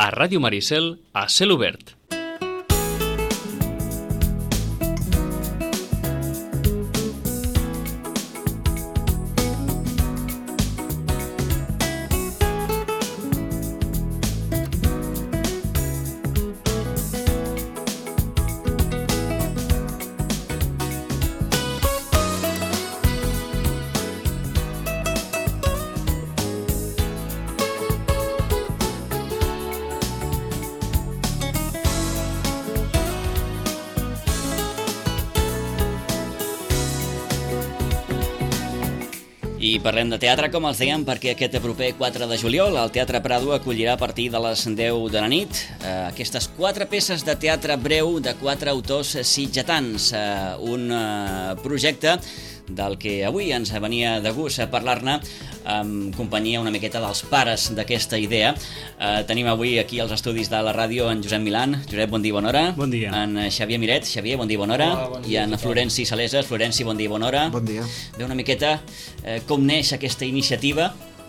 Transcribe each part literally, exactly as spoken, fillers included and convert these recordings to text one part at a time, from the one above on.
a Ràdio Maricel, a Cel Obert. I parlem de teatre, com els dèiem, perquè aquest proper quatre de juliol el Teatre Prado acollirà a partir de les deu de la nit eh, aquestes quatre peces de teatre breu de quatre autors sitgetans. Eh, un eh, projecte del que avui ens venia de gust a parlar-ne en companyia una miqueta dels pares d'aquesta idea. Eh, tenim avui aquí als estudis de la ràdio en Josep Milán. Josep, bon dia, bona hora. Bon dia. En Xavier Miret. Xavier, bon dia, bona hora. Hola, bon dia. I en Florenci Saleses. Florenci, bon dia, bona hora. Bon dia. Ve una miqueta eh, com neix aquesta iniciativa.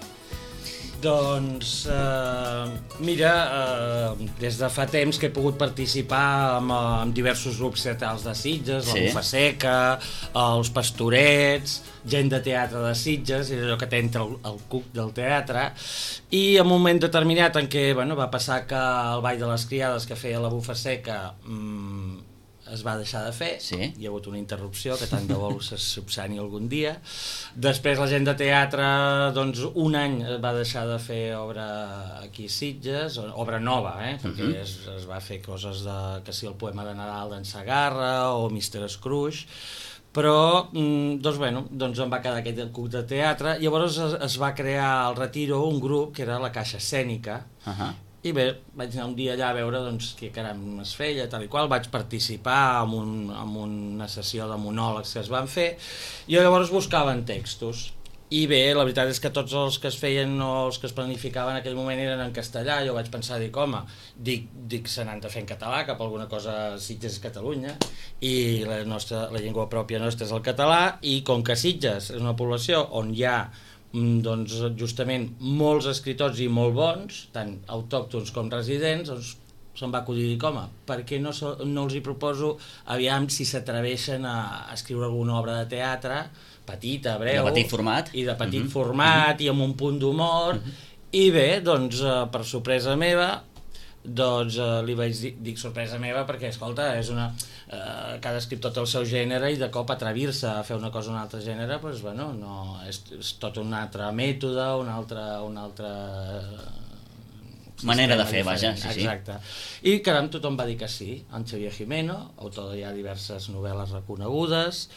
Doncs, eh, mira, eh, des de fa temps que he pogut participar amb, amb diversos grups teatrals de Sitges, Sí. la Bufa Seca, els Pastorets, gent de teatre de Sitges, és allò que t'entra el, el cuc del teatre, i en un moment determinat en què bueno, va passar que el Ball de les Criades que feia la Bufa Seca mmm, es va deixar de fer, Sí. hi ha hagut una interrupció que tant de bo se subsani algun dia. Després la gent de teatre doncs un any va deixar de fer obra aquí a Sitges, obra nova, eh? perquè Uh-huh. es, es va fer coses de, que si el poema de Nadal d'en Segarra o mister Scrooge, però doncs, bueno, doncs em va quedar aquest cuc de teatre. Llavors es, es va crear al Retiro un grup que era la Caixa Escènica. Uh-huh. I bé, vaig anar un dia allà a veure doncs, què caram es feia, tal i qual, vaig participar en, un, en una sessió de monòlegs que es van fer, i llavors buscaven textos. I bé, la veritat és que tots els que es feien o els que es planificaven en aquell moment eren en castellà. Jo vaig pensar, dic, home, dic, dic se n'han de fer en català, cap a alguna cosa Sitges és Catalunya, i la, nostra, la llengua pròpia nostra és el català, i com que Sitges és una població on hi ha doncs justament molts escriptors i molt bons, tant autòctons com residents, doncs se'm va acudir dir, home, per què no, so, no els hi proposo, aviam si s'atreveixen a, a escriure alguna obra de teatre, petita, breu, de petit format, i de petit uh-huh. format, uh-huh. i amb un punt d'humor, uh-huh. i bé, doncs, per sorpresa meva, doncs eh, li vaig dir, dic sorpresa meva perquè, escolta, és una, eh, cada escriptor té el seu gènere i de cop atrevir-se a fer una cosa d'un altre gènere, doncs, bueno, no, és, és tot un altre mètode, un altre, un altre manera de fer, diferent. vaja, sí, sí. Exacte. I caram, tothom va dir que sí. En Xavier Gimeno, autor de ja diverses novel·les reconegudes,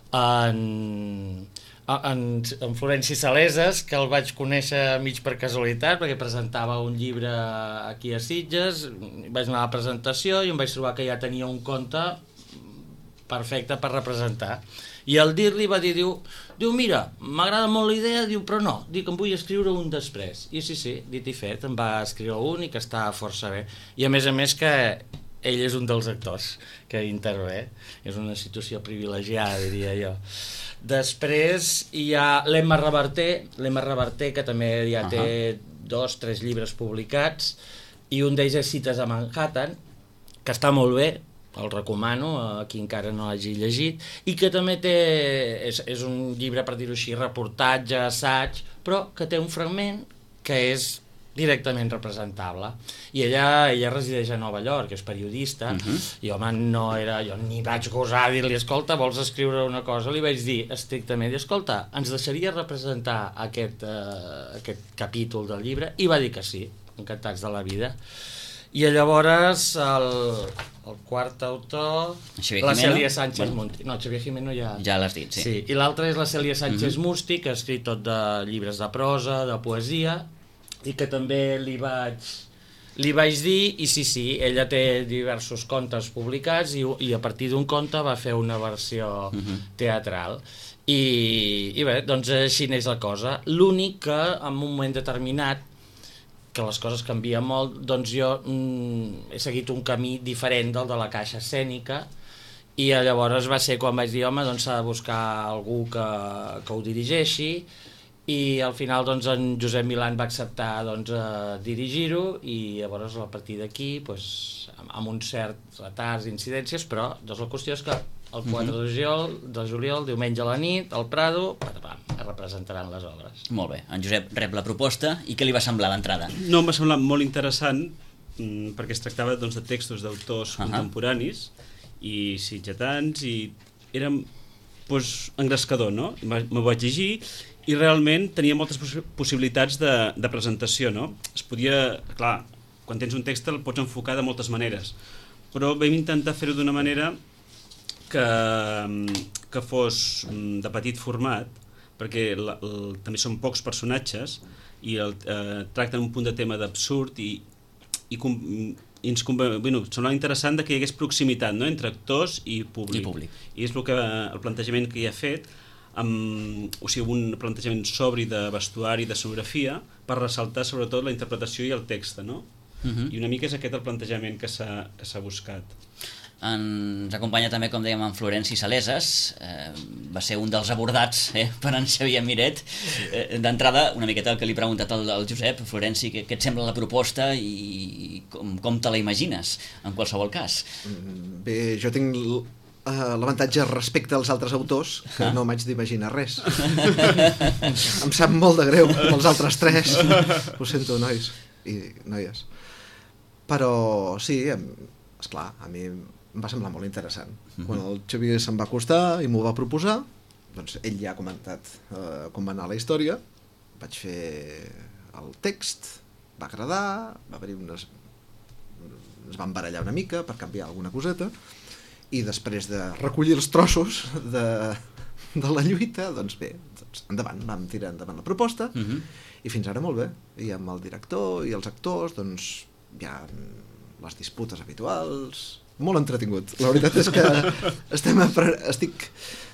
en... En, en Florenci Saleses, que el vaig conèixer mig per casualitat perquè presentava un llibre aquí a Sitges, vaig anar a la presentació i em vaig trobar que ja tenia un conte perfecte per representar, i al dir-li va dir, diu, diu mira, m'agrada molt la idea, diu, però no, dic, em vull escriure un després, i sí, sí, dit i fet, em va escriure un i que està força bé, i a més a més que ell és un dels actors que intervé, és una situació privilegiada, diria jo. Després hi ha l'Emma Reverter, l'Emma Reverter, que també ja té uh-huh. dos, tres llibres publicats, i un d'ells és Cites a Manhattan, que està molt bé, el recomano a qui encara no l'hagi llegit, i que també té, és, és un llibre, per dir-ho així, reportatge, assaig, però que té un fragment que és directament representable, i ella, ella resideix a Nova York, és periodista, uh-huh. i home, no era, jo ni vaig gosar dir-li, escolta, vols escriure una cosa? Li vaig dir estrictament, escolta, ens deixaria representar aquest, uh, aquest capítol del llibre? I va dir que sí, encantats de la vida. I llavors el, el quart autor, la Cèlia Sánchez bueno. Musti, no, Xavier Gimeno ja... Ja l'has dit, sí. Sí. I l'altre és la Cèlia Sánchez uh-huh. Musti, que ha escrit tot de llibres de prosa, de poesia, i que també li vaig, li vaig dir, i sí, sí, ella té diversos contes publicats, i, i a partir d'un conte va fer una versió uh-huh. teatral. I, I bé, doncs així n'és la cosa. L'únic que en un moment determinat, que les coses canvien molt, doncs jo mm, he seguit un camí diferent del de la Caixa Escènica, i llavors va ser quan vaig dir, home, doncs s'ha de buscar algú que, que ho dirigeixi, i al final doncs, en Josep Milán va acceptar doncs, eh, dirigir-ho i llavors a partir d'aquí doncs, amb, amb uns certs retards i incidències, però doncs, la qüestió és que el quatre de juliol, de juliol, diumenge a la nit, al Prado, patapam, es representaran les obres. Molt bé, en Josep rep la proposta i què li va semblar d'entrada? No, em va semblar molt interessant mm, perquè es tractava doncs, de textos d'autors uh -huh. contemporanis i sitgetans i era doncs, engrescador, no? M'ho vaig llegir i realment tenia moltes poss possibilitats de, de presentació, no? Es podia, clar, quan tens un text el pots enfocar de moltes maneres, però vam intentar fer-ho d'una manera que, que fos de petit format, perquè la, el, també són pocs personatges i el, eh, tracten un punt de tema d'absurd i, i, com, i ens bueno, semblava interessant que hi hagués proximitat, no?, entre actors i públic. I públic. I és el, que, el plantejament que hi ha fet, amb, o sigui, un plantejament sobri de vestuari i de escenografia per ressaltar sobretot la interpretació i el text, no? Uh-huh. I una mica és aquest el plantejament que s'ha buscat. Ens acompanya també, com dèiem, en Florenci Saleses, eh, va ser un dels abordats eh, per en Xavier Miret. Eh, D'entrada, una miqueta el que li he preguntat al, al Josep, Florenci, què, què et sembla la proposta i com, com te la imagines, en qualsevol cas? Bé, jo tinc l'avantatge respecte als altres autors que ah. no m'haig d'imaginar res. Em sap molt de greu pels altres tres. Ho sento, nois i noies. Però sí, esclar, a mi em va semblar molt interessant. Uh-huh. Quan el Xavier se'm va acostar i m'ho va proposar, doncs ell ja ha comentat eh, com va anar la història, vaig fer el text, va agradar, va haver unes... ens van barallar una mica per canviar alguna coseta, i després de recollir els trossos de, de la lluita, doncs bé, doncs endavant, vam tirar endavant la proposta, uh-huh. i fins ara molt bé. I amb el director i els actors, doncs hi ha les disputes habituals, molt entretingut. La veritat és que estem estic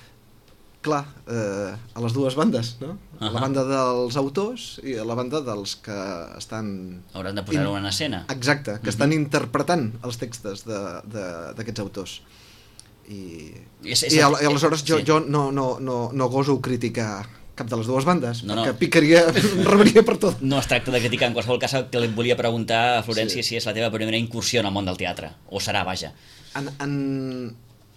clar, eh, a les dues bandes, no? Uh-huh. A la banda dels autors i a la banda dels que estan... Hauran de posar-ho en escena. Exacte, que uh-huh. estan interpretant els textos d'aquests autors. I, és, és, i, al, i aleshores jo, sí. jo no, no, no, no goso criticar cap de les dues bandes, no, perquè no. picaria, rebria per tot. No es tracta de criticar, en qualsevol cas que li volia preguntar a Florència sí. si és la teva primera incursió en el món del teatre, o serà, vaja. En, en...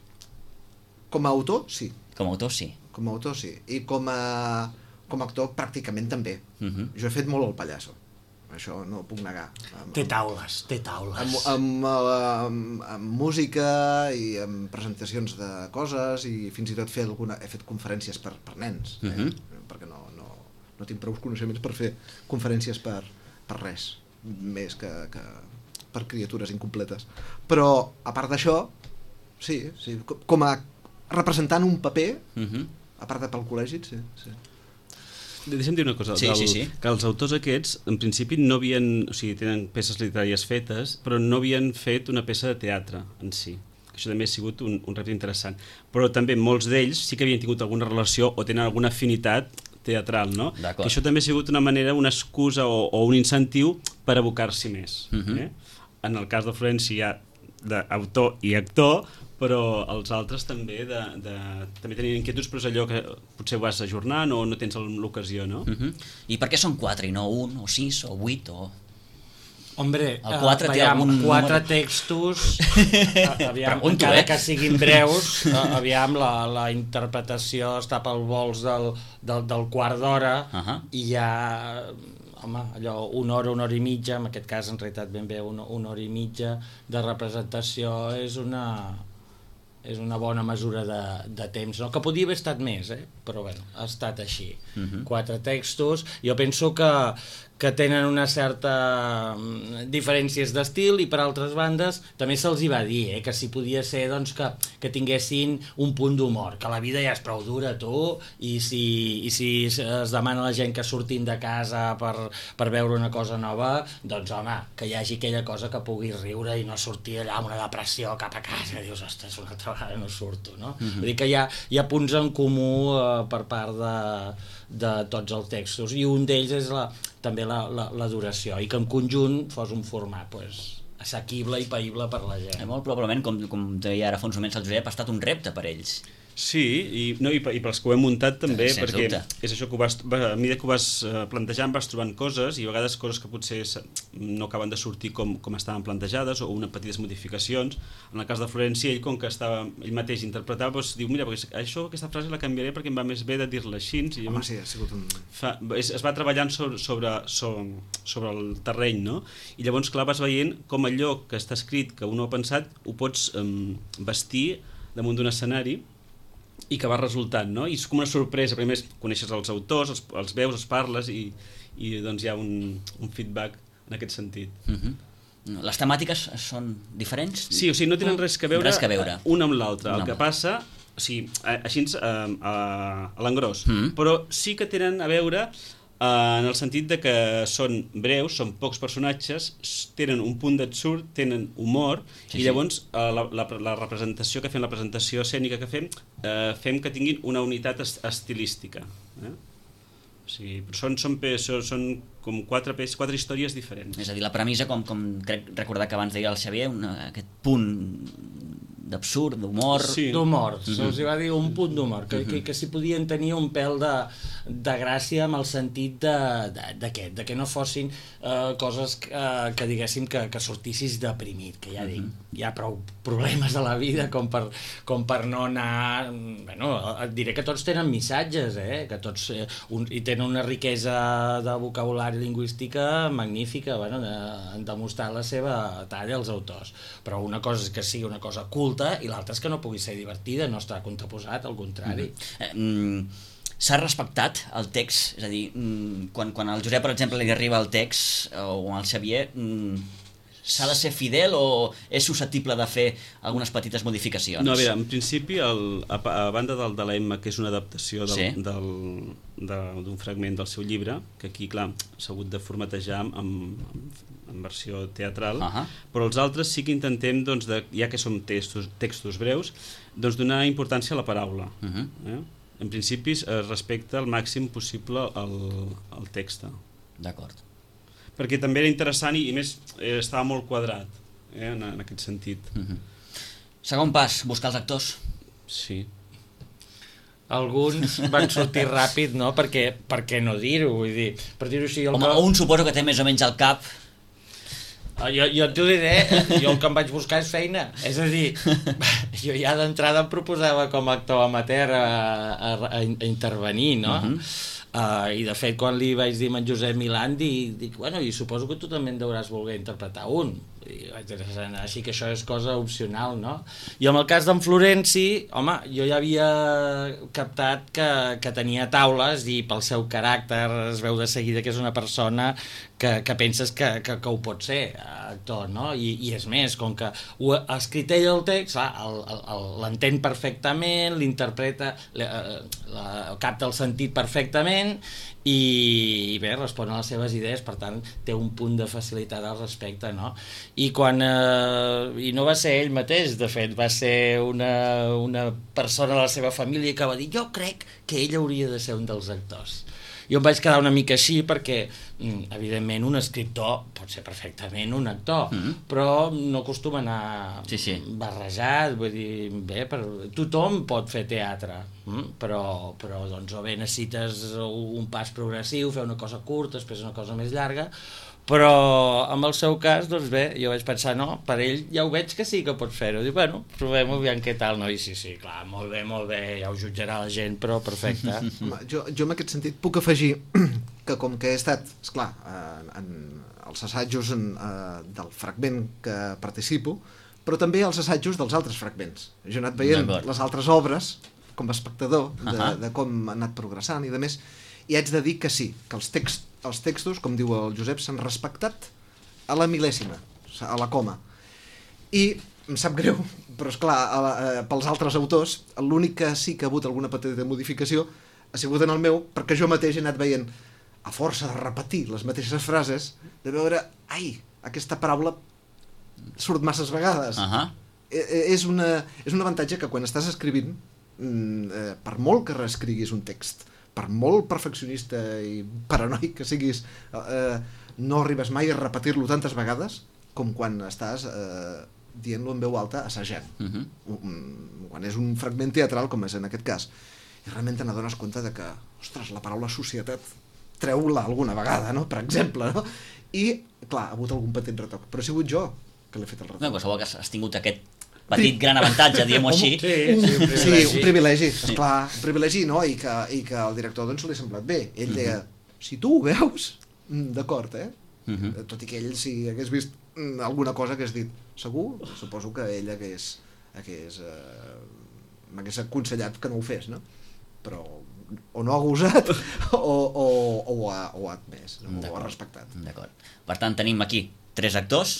Com a autor, sí. Com a autor, sí. Com a autor, sí. I com a, com a actor, pràcticament també. Uh-huh. Jo he fet molt el pallasso. Això no ho puc negar. Amb, té taules, té taules. Amb, amb, amb, amb música i amb presentacions de coses i fins i tot fer alguna, he fet conferències per, per nens, eh? Uh-huh. perquè no, no, no tinc prou coneixements per fer conferències per, per res, més que, que per criatures incompletes. Però, a part d'això, sí, sí, com a representant un paper, uh-huh. a part de pel col·legi, sí, sí. Deixa'm dir una cosa, sí, del, sí, sí. que els autors aquests en principi no havien, o sigui, tenen peces literàries fetes, però no havien fet una peça de teatre en si. Això també ha sigut un, un repte interessant. Però també molts d'ells sí que havien tingut alguna relació o tenen alguna afinitat teatral, no? Que això també ha sigut una manera, una excusa o, o un incentiu per abocar-s'hi més. Uh-huh. eh? En el cas de Florenci hi ha d'autor i actor, però els altres també de, de, també tenien inquietuds, però és allò que potser ho vas ajornant o no tens l'ocasió, no? Uh-huh. I per què són quatre i no un, o sis, o vuit, o... Hombre, el quatre uh, té algun quatre número... textos, aviam, Pregunto, encara eh? que siguin breus, uh, aviam, la, la interpretació està pel vols del, del, del quart d'hora, uh-huh. i hi ha... home, allò, una hora, una hora i mitja, en aquest cas en realitat ben bé una, una hora i mitja de representació és una, és una bona mesura de, de temps, no? Que podia haver estat més, eh? Però bueno, ha estat així. Uh-huh. Quatre textos, jo penso que, que tenen una certa diferències d'estil i per altres bandes també se'ls hi va dir, eh? Que si podia ser doncs, que, que tinguessin un punt d'humor, que la vida ja és prou dura, tu, i si, i si es demana a la gent que surtin de casa per, per veure una cosa nova, doncs home, que hi hagi aquella cosa que puguis riure i no sortir allà amb una depressió cap a casa, i dius, ostres, una altra vegada no surto, no? Uh-huh. Vull dir que hi ha, hi ha punts en comú eh, per part de, de tots els textos, i un d'ells és la, també la, la, la duració, i que en conjunt fos un format pues, assequible i païble per la gent. Eh, molt probablement, com, com deia ara fa uns moments el Josep, ha estat un repte per ells. Sí, i, no, i, i pels que ho hem muntat també, Sens perquè dubte. és això que ho vas, a mesura que ho vas eh, plantejant vas trobant coses i a vegades coses que potser no acaben de sortir com, com estaven plantejades o unes petites modificacions. En el cas de Florenci, ell com que estava, ell mateix interpretava, doncs, diu, mira, perquè això, aquesta frase la canviaré perquè em va més bé de dir-la així. I Home, sí, ha sigut un... fa, es, es va treballant sobre, sobre, sobre, sobre el terreny, no? I llavors, clar, vas veient com allò que està escrit, que un ho ha pensat, ho pots um, vestir damunt d'un escenari i que va resultant, no? I és com una sorpresa, perquè més coneixes els autors, els, els veus, els parles i, i doncs hi ha un, un feedback en aquest sentit. Uh-huh. Les temàtiques són diferents? Sí, o sigui, no tenen res que veure, res que veure. una amb l'altra. El Una que amb passa, o sigui, així a, a, a l'engròs, Mm. però sí que tenen a veure eh, en el sentit de que són breus, són pocs personatges, s- tenen un punt d'absurd, tenen humor, Sí, i sí. llavors eh, la, la, la representació que fem, la presentació escènica que fem, eh, fem que tinguin una unitat est estilística. Eh? O sigui, són, són, pe- són, són com quatre, pe- quatre històries diferents. És a dir, la premissa, com, com crec recordar que abans deia el Xavier, una, aquest punt d'absurd, d'humor... Sí. D'humor, se'ls va dir un punt d'humor, que, que, que s'hi podien tenir un pèl de, de gràcia amb el sentit de- de- d'aquest, de, de que no fossin uh, coses que, uh, que diguéssim que, que sortissis deprimit, que ja dic, hi ha prou problemes a la vida com per, com per no anar... Bueno, et diré que tots tenen missatges, eh? Que tots eh, un, i tenen una riquesa de vocabulari lingüística magnífica, bueno, de, en demostrar la seva talla als autors, però una cosa és que sigui una cosa culta i l'altra és que no pugui ser divertida, no està contraposat, al contrari. Eh, mm, S'ha respectat el text? És a dir, mm, quan, quan al Josep, per exemple, li arriba el text, o al Xavier, mm, s'ha de ser fidel o és susceptible de fer algunes petites modificacions? No, a veure, en principi, el, a, a banda del de l'Emma, que és una adaptació del, Sí. del, de, d'un fragment del seu llibre, que aquí, clar, s'ha hagut de formatejar amb, amb, en versió teatral, Ahà. però els altres sí que intentem, doncs, de, ja que són textos, textos breus, doncs donar importància a la paraula. Uh-huh. Eh? En principi es respecta al màxim possible el, el text. D'acord. Perquè també era interessant i, i més, eh, estava molt quadrat, eh, en, en aquest sentit. Uh-huh. Segon pas, buscar els actors. Sí. Alguns van sortir ràpid, no? Perquè, per què no dir-ho? Vull dir, per dir-ho així... El Home, que... un suposo que té més o menys al cap. Ah, Jo, jo t'ho diré, jo el que em vaig buscar és feina. És a dir, jo ja d'entrada em proposava com a actor amateur a, a, a, a intervenir, no? Uh -huh. uh, I de fet, quan li vaig dir a en Josep Milandi, dic, bueno, i suposo que tu també en deuràs voler interpretar un. I vaig dir, així que això és cosa opcional, no? I en el cas d'en Florenci, home, jo ja havia captat que, que tenia taules i pel seu caràcter es veu de seguida que és una persona que, que penses que, que, que ho pot ser, actor, no? I, i és més, com que ho ha escrit ell el text, clar, el- el- el- l'entén perfectament, l'interpreta, la- la- capta el sentit perfectament i, i bé, respon a les seves idees, per tant té un punt de facilitat al respecte, no? I quan eh, i no va ser ell mateix, de fet va ser una, una persona de la seva família que va dir, jo crec que ell hauria de ser un dels actors. Jo em vaig quedar una mica així perquè, mm, evidentment, un escriptor pot ser perfectament un actor, Mhm. però no acostuma a anar Sí, sí. barrejat, vull dir, bé, per, tothom pot fer teatre, mm? però, però doncs, o bé necessites un pas progressiu, fer una cosa curta, després una cosa més llarga, però en el seu cas, doncs bé, jo vaig pensar, no, per ell ja ho veig que sí que pot fer-ho. Dic, bueno, provem-ho, aviam què tal, no? I sí, sí, clar, molt bé, molt bé, ja ho jutjarà la gent, però perfecte. Home, jo, jo en aquest sentit puc afegir que com que he estat, esclar, en, en els assajos en, eh, del fragment que participo, però també els assajos dels altres fragments. Jo he anat veient D'acord. les altres obres com a espectador de, Ahà. de com ha anat progressant i de més, i haig de dir que sí, que els, text, els textos, com diu el Josep, s'han respectat a la mil·lèsima, a la coma. I em sap greu, però esclar, a la, eh, pels altres autors, l'únic que sí que ha hagut alguna petita modificació ha sigut en el meu, perquè jo mateix he anat veient, a força de repetir les mateixes frases, de veure, ai, aquesta paraula surt masses vegades. Ahà. Eh, És, una, és un avantatge que quan estàs escrivint, mm, eh, per molt que reescriguis un text, per molt perfeccionista i paranoic que siguis, eh, no arribes mai a repetir-lo tantes vegades com quan estàs eh, dient-lo en veu alta, assajant. Uh-huh. Un, quan és un fragment teatral, com és en aquest cas, i realment te n'adones compte de que, ostres, la paraula societat treu-la alguna vegada, no? Per exemple, no? I, clar, ha hagut algun petit retoc, però ha sigut jo que l'he fet el retoc. No, qualsevol cas has tingut aquest petit gran avantatge, diguem-ho així. Sí, sí, un privilegi. Sí, un privilegi, esclar, un privilegi, no? I que, i que el director doncs li ha semblat bé. Ell deia, si tu ho veus, d'acord, eh? Uh-huh. Tot i que ell, si hagués vist alguna cosa que hagués dit, segur, suposo que ell hagués, hagués eh, m'hagués aconsellat que no ho fes, no? Però o no ha gosat o, o, o, ho, ha, o ho ha admès, no? O ho ha respectat. D'acord. Per tant, tenim aquí tres actors.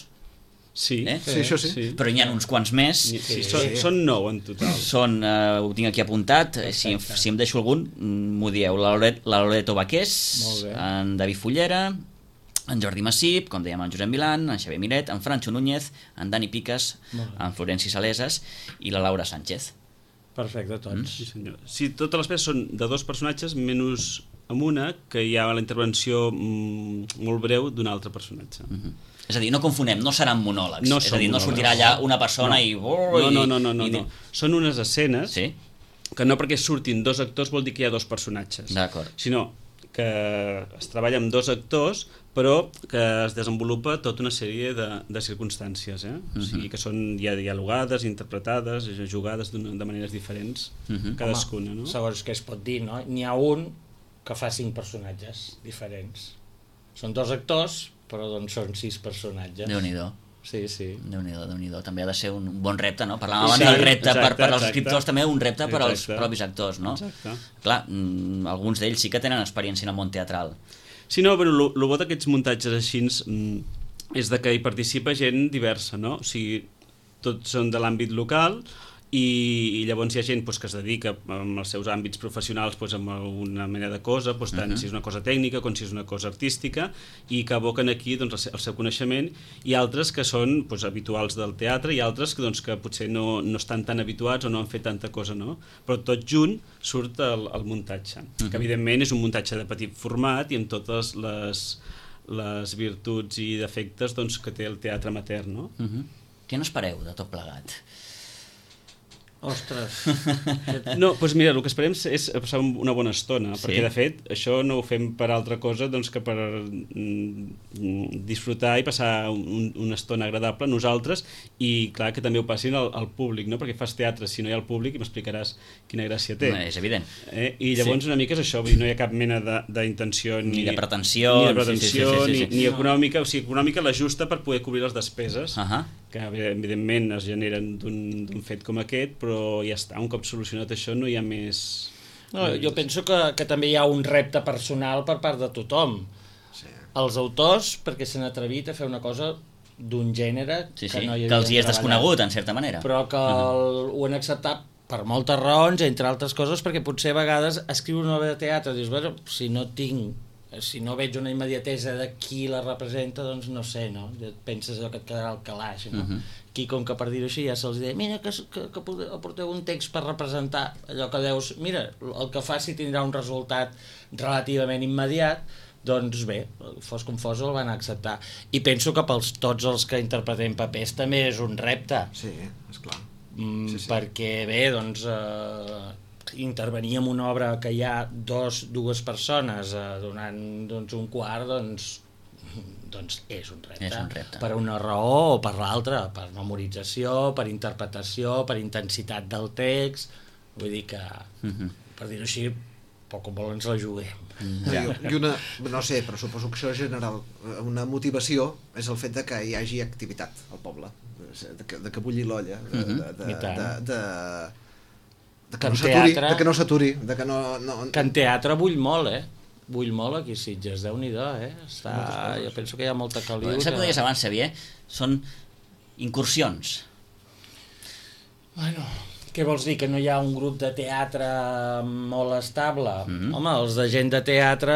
Sí, eh? sí, això sí. sí. Però n'hi ha uns quants més. Sí, Sí. són, són nou en total. Són, eh, ho tinc aquí apuntat, eh, si, si em deixo algun, mm, m'ho dieu. La Loret, la Loreto Baqués, Molt bé. en David Fullera, en Jordi Massip, com dèiem, en Josep Milán, en Xavier Miret, en Francho Núñez, en Dani Piques, en Florenci Saleses i la Laura Sánchez. Perfecte, tots. Sí, senyor. Sí, totes les peces són de dos personatges, menys amb una, que hi ha la intervenció mm, molt breu d'un altre personatge. Uh-huh. És a dir, no confonem, no seran monòlegs. No és a dir, no monòlegs. sortirà allà una persona No. i... No, no, no, no, no, i... no. Són unes escenes Sí? que no perquè surtin dos actors vol dir que hi ha dos personatges, D'acord. sinó que es treballa amb dos actors però que es desenvolupa tota una sèrie de, de circumstàncies, eh? O sigui, que són ja dialogades, interpretades, jugades de maneres diferents, Uh-huh. cadascuna, no? Segons què es pot dir, no? N'hi ha un que fa cinc personatges diferents. Són dos actors, però doncs són sis personatges. Déu-n'hi-do. Sí, sí. Déu-n'hi-do, Déu-n'hi-do. També ha de ser un bon repte, no? Parlàvem abans Sí, del repte exacte, per, per als exacte. escriptors, també un repte per als Exacte. propis actors, no? Exacte. Clar, mm, alguns d'ells sí que tenen experiència en el món teatral. Sí, no, però el, el bo d'aquests muntatges així mm, és de que hi participa gent diversa, no? O sigui, tots són de l'àmbit local i, i llavors hi ha gent pues, que es dedica amb els seus àmbits professionals pues, amb una mena de cosa, pues, tant uh -huh. si és una cosa tècnica com si és una cosa artística, i que aboquen aquí doncs, el, seu, el seu coneixement, i altres que són pues, habituals del teatre i altres que, doncs, que potser no, no estan tan habituats o no han fet tanta cosa, no? Però tot junt surt el, el muntatge, uh -huh. que evidentment és un muntatge de petit format i amb totes les, les virtuts i defectes doncs, que té el teatre amateur, no? Uh -huh. Què n'espereu de tot plegat? Ostres. No, doncs mira, el que esperem és passar una bona estona, Sí. perquè de fet això no ho fem per altra cosa doncs, que per mm, disfrutar i passar un, una estona agradable nosaltres, i clar que també ho passin al, al públic, no? Perquè fas teatre si no hi ha el públic i m'explicaràs quina gràcia té. No, és evident. Eh? I llavors Sí. una mica és això, vull dir, no hi ha cap mena d'intenció ni, Ni de pretensió, ni, de pretensió, sí, sí, sí, sí, sí. ni, ni econòmica, o sigui, econòmica la justa per poder cobrir les despeses, Uh -huh. que evidentment es generen d'un fet com aquest, però ja està, un cop solucionat això no hi ha més... No, jo penso que, que també hi ha un repte personal per part de tothom. Sí. Els autors, perquè s'han atrevit a fer una cosa d'un gènere Sí, que sí, no hi que els hi és havien desconegut, treballat, en certa manera. però que el, ho han acceptat per moltes raons, entre altres coses, perquè potser a vegades escriure una obra de teatre, dius, bueno, si no tinc, si no veig una immediatesa de qui la representa, doncs no sé, no? Et penses allò que et quedarà al calaix, no? Uh-huh. Aquí, com que per dir-ho així, ja se'ls deia, mira, que, que, que aporteu un text per representar allò que deus, mira, el que faci tindrà un resultat relativament immediat, doncs bé, fos com fos, el van acceptar. I penso que pels tots els que interpretem papers també és un repte, Sí, esclar. mm, Sí, sí. perquè bé, doncs, eh, intervenir en una obra que hi ha dos, dues persones eh, donant doncs, un quart, doncs, doncs és un repte. És un repte. Per una raó o per l'altra, per memorització, per interpretació, per intensitat del text, vull dir que, Uh-huh. per dir-ho així, poc o molt ens la juguem. Ja. I una, no sé, però suposo que això general, una motivació és el fet de que hi hagi activitat al poble, de que, de que bulli l'olla, de, de, de, I tant. de, de, de Que que en no s'aturi, teatre- de que no s'aturi, de que no... no Que en teatre bull molt, eh? Bull molt aquí a Sitges, Déu-n'hi-do, eh? Està, jo penso que hi ha molta caliu. Sap que ho deies abans, Xavier? Són incursions. Bueno, què vols dir? Que no hi ha un grup de teatre molt estable? Mhm. Home, els de gent de teatre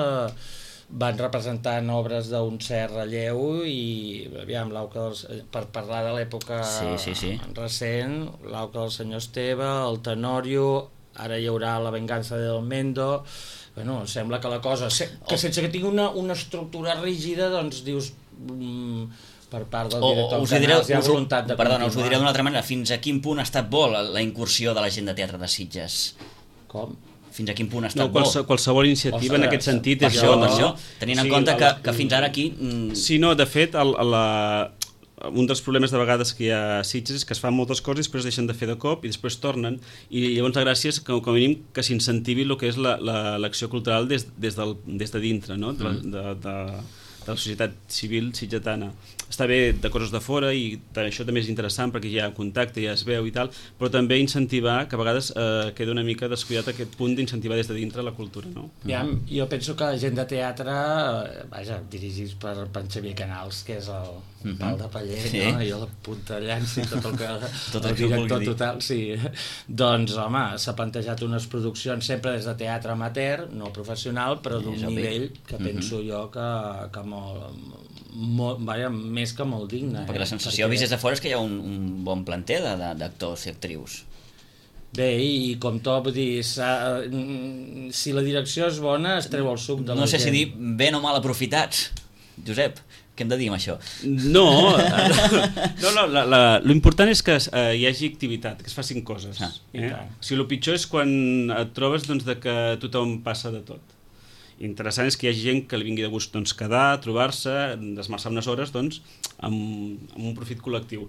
van representant obres d'un cert relleu i, aviam, l'auca dels, per parlar de l'època Sí, sí, sí. recent, l'auca del senyor Esteve, el Tenorio, ara hi haurà la venganza del Mendo. Bueno, sembla que la cosa, se- que sense que tingui una, una estructura rígida, doncs dius, mm, per part del O, director o us del ho direu, canal, hi ha us ho- voluntat de perdona, us ho continuar. direu d'una altra manera, fins a quin punt ha estat bo la, la incursió de la gent de teatre de Sitges? Com? Fins a quin punt ha estat No, bo? qualse, qualsevol iniciativa Ostres, en aquest sentit Per és això, bona, per això, no? tenint en Sí, compte la- que, que fins ara aquí... Mm, Sí, no, de fet, el, la, un dels problemes de vegades que hi ha a Sitges és que es fan moltes coses i després deixen de fer de cop i després tornen, i llavors la gràcia és que, com a mínim, que s'incentivi el que és l'acció cultural des, des, del, des de dintre, no? de, Mm. de, de, de la societat civil sitgetana. Està bé de coses de fora i això també és interessant perquè hi ha contacte, ja es veu i tal, però també incentivar, que a vegades eh, queda una mica descuidat aquest punt d'incentivar des de dintre la cultura, no? Ja, jo penso que la gent de teatre, eh, vaja, dirigits per, per Xavier Canals, que és el Mhm. pal de paller, Sí. no? I la punta llança i tot el que... Tot el el que vulgui director dir. total, sí. Doncs, home, s'ha plantejat unes produccions sempre des de teatre amateur, no professional, però d'un És obvi. nivell que Mhm. penso jo que, que molt, molt, vaja, més que molt digne. perquè la sensació vist des de fora és que hi ha un, un bon planter de- de- d'actors i actrius. Bé, i com tot, vull dir, s'ha- mm, si la direcció és bona, es treu el suc de la No sé gent. si dir ben o mal aprofitats. Josep, què hem de dir amb això? No, no, no la, la, l'important és que eh, hi hagi activitat, que es facin coses. Ah, i eh? tant. O sigui, el pitjor és quan et trobes doncs, de que tothom passa de tot. Interessant és que hi hagi gent que li vingui de gust doncs, quedar, trobar-se, desmarçar unes hores doncs, amb, amb un profit col·lectiu.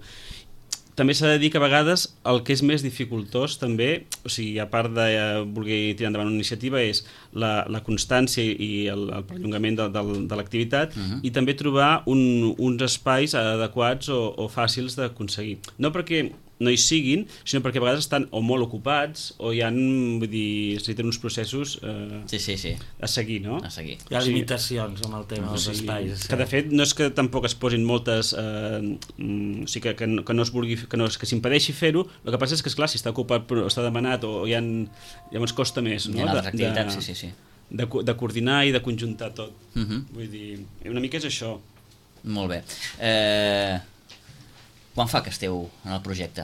També s'ha de dir que a vegades el que és més dificultós també, o sigui, a part de eh, voler tirar endavant una iniciativa, és la, la constància i el, el perllongament de, de, de l'activitat, Mhm. i també trobar un, uns espais adequats o, o fàcils d'aconseguir. No perquè no hi siguin, sinó perquè a vegades estan o molt ocupats o hi ha, vull dir, es necessiten uns processos eh, Sí, sí, sí, a seguir, no? a seguir. Hi ha O sigui, limitacions amb el tema O dels sigui, espais. que de fet no és que tampoc es posin moltes eh, mm, o sigui que, que, no- que no es vulgui que, no, que s'impedeixi fer-ho, el que passa és que esclar, si està ocupat però està demanat o hi ha, llavors costa més, no? Hi ha altres de, activitats, de, sí, sí, sí. de, co- de coordinar i de conjuntar tot. Uh -huh. Vull dir, una mica és això. Molt bé. Eh, quan fa que esteu en el projecte?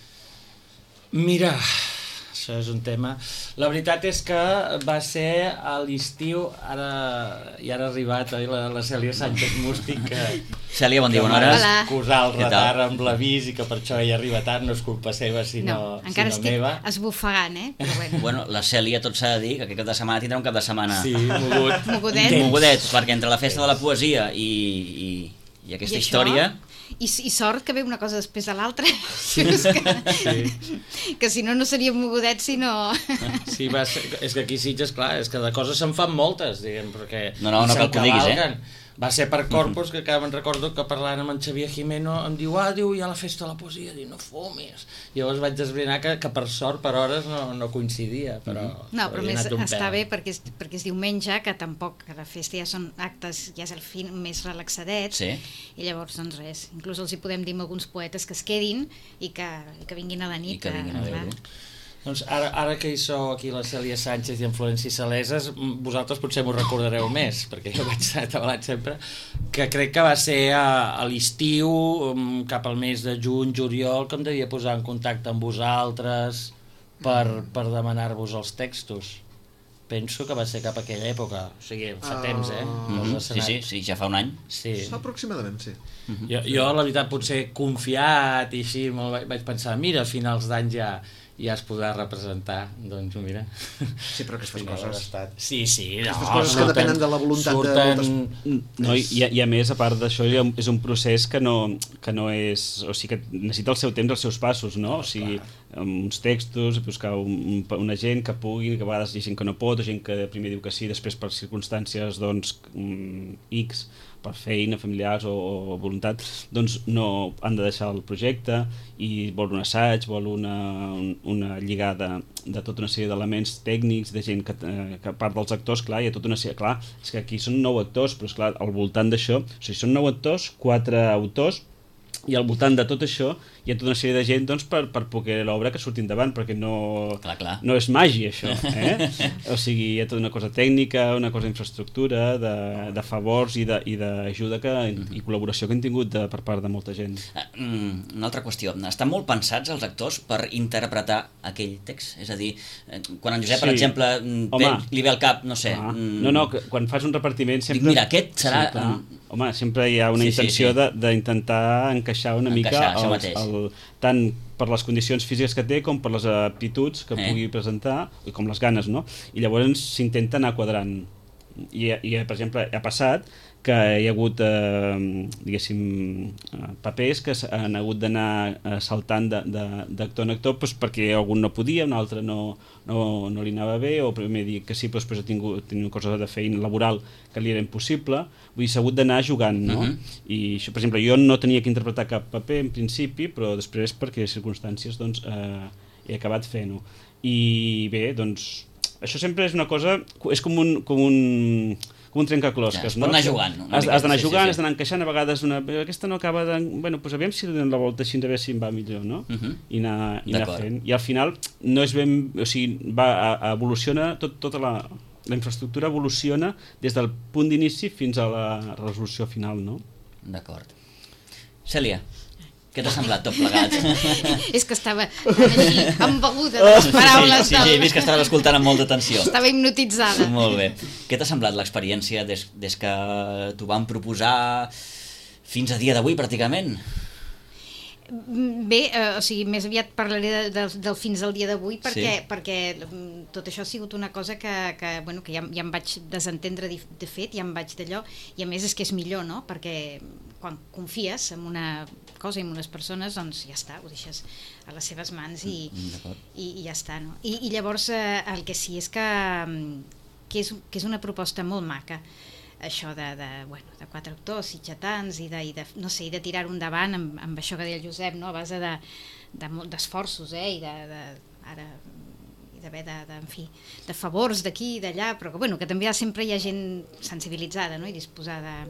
Mira, això és un tema... La veritat és que va ser a l'estiu, ara i ara ha arribat eh, la, la Cèlia Sánchez Mústic, que, Cèlia, bon dia, que bona m'ha hora. Hola. d'excusar el Què tal? retard amb l'avís i que per això ella arriba tard, no és culpa seva, sinó, No, encara sinó estic meva. esbufegant, eh? Però bueno. Bueno, la Cèlia, tot s'ha de dir, que aquest cap de setmana tindrà un cap de setmana Sí, mogut. Mogudet. mogudet, perquè entre la festa de la poesia i, i, i aquesta I això? història... I, I sort que ve una cosa després de l'altra. És que, Sí. que si no, no seria mogudet, sinó... Sí, va ser, és que aquí a Sitges, clar, és que de coses se'n fan moltes, diguem, perquè... No, no, no cal que ho diguis, eh? s'encavalquen. Va ser per Corpus, que encara me'n recordo que parlant amb en Xavier Jimeno em diu, ah, diu, hi ha la festa de la poesia, diu, no fumis. Llavors vaig desbrinar que, que per sort, per hores, no, no coincidia, però... No, però havia més anat un està pèl. bé perquè és, perquè és diumenge, que tampoc, que la festa ja són actes, ja és el fin més relaxadets, Sí. i llavors, doncs res, inclús els hi podem dir a alguns poetes que es quedin i que, i que vinguin a la nit. I que vinguin a clar. veure-ho. Doncs ara, ara que hi sou aquí la Cèlia Sánchez i en Florenci Saleses, m- vosaltres potser m'ho recordareu més, perquè jo vaig estar atabalat sempre, que crec que va ser a, a l'estiu, mm, cap al mes de juny, juliol, que em devia posar en contacte amb vosaltres per, per demanar-vos els textos. Penso que va ser cap a aquella època, o sigui, fa Ah. temps, eh? Mhm. Els Sí, sí, sí, ja fa un any. Sí. Aproximadament, sí. Jo, jo, la veritat, potser confiat i així, molt, vaig, vaig pensar, mira, a finals d'any ja, ja es podrà representar. Doncs mira. Sí, però aquestes Final coses... d'estat. Sí, sí, no, Aquestes coses que depenen de la voluntat de surten... No, i, i a més, a part d'això, hi ha- és un procés que no, que no és... O sigui, que necessita el seu temps, els seus passos, no? O sigui, amb uns textos, buscar un, un, una gent que pugui, que a vegades hi ha gent que no pot, o gent que primer diu que sí, després per circumstàncies, doncs, mm, X, per feina, familiars o, o voluntat, doncs no han de deixar el projecte i vol un assaig, vol una, un, una lligada de tota una sèrie d'elements tècnics, de gent que, eh, que a part dels actors, clar, hi ha tota una sèrie, clar, és que aquí són nou actors, però esclar, al voltant d'això, o sigui, són nou actors, quatre autors, i al voltant de tot això hi ha tota una sèrie de gent doncs, per, per poder l'obra que surti endavant, perquè no, clar, clar. no és màgia això, eh? O sigui, hi ha tota una cosa tècnica, una cosa d'infraestructura, de, de favors i d'ajuda i col·laboració que han tingut de, per part de molta gent. Una altra qüestió, estan molt pensats els actors per interpretar aquell text? És a dir, quan en Josep, per Sí. exemple, ve, li ve al cap, no sé... Ah. Mm... No, no, que, quan fas un repartiment sempre... Dic, mira, aquest serà... Sí, clar. Home, sempre hi ha una Sí, sí, intenció sí. d'intentar encaixar una Encaixar, això mica mateix. el, tant per les condicions físiques que té com per les aptituds que Eh. pugui presentar i com les ganes, no? I llavors s'intenta anar quadrant. I, i per exemple, ha passat que hi ha hagut, eh, diguéssim, eh, papers que han hagut d'anar eh, saltant d'actor en actor doncs perquè algun no podia, un altre no, no, no li anava bé, o primer dir que sí, però després ha tingut, tingut coses de feina laboral que li era impossible, vull dir, s'ha hagut d'anar jugant, no? Uh -huh. I això, per exemple, jo no tenia que interpretar cap paper en principi, però després, perquè circumstàncies, doncs, eh, he acabat fent-ho. I bé, doncs, això sempre és una cosa, és com un... Com un com un trencaclosques, ja, es no? pot anar jugant. Has, has d'anar sí, jugant, sí, sí. has d'anar encaixant, a vegades una, aquesta no acaba de... Bueno, doncs aviam si donem la volta així, a veure si em va millor, no? Uh -huh. I anar, i anar fent. I al final no és ben... O sigui, va, evoluciona, tot, tota la, la infraestructura evoluciona des del punt d'inici fins a la resolució final, no? D'acord. Cèlia, què t'ha semblat tot plegat? És que estava així, embeguda de les paraules sí, sí, sí, he vist que estaves escoltant amb molta atenció. Estava hipnotitzada. Molt bé. Què t'ha semblat l'experiència des, des que t'ho van proposar fins a dia d'avui, pràcticament? Bé, eh, o sigui, més aviat parlaré de, de, del fins al dia d'avui perquè, Sí. perquè tot això ha sigut una cosa que, que, bueno, que ja, ja em vaig desentendre de, de fet, ja em vaig d'allò, i a més és que és millor, no? Perquè quan confies en una cosa i en unes persones, doncs ja està, ho deixes a les seves mans i, i, i ja està, no? I, i llavors eh, el que sí és que, que, és, que és una proposta molt maca, això de, de, bueno, de quatre autors sitgetans i de, i de, no sé, i de tirar-ho endavant amb, amb això que deia el Josep, no? A base de, de molt d'esforços, eh? I de, de, ara, i d'haver de, de, en fi, de favors d'aquí i d'allà, però que, bueno, que també sempre hi ha gent sensibilitzada, no? I disposada,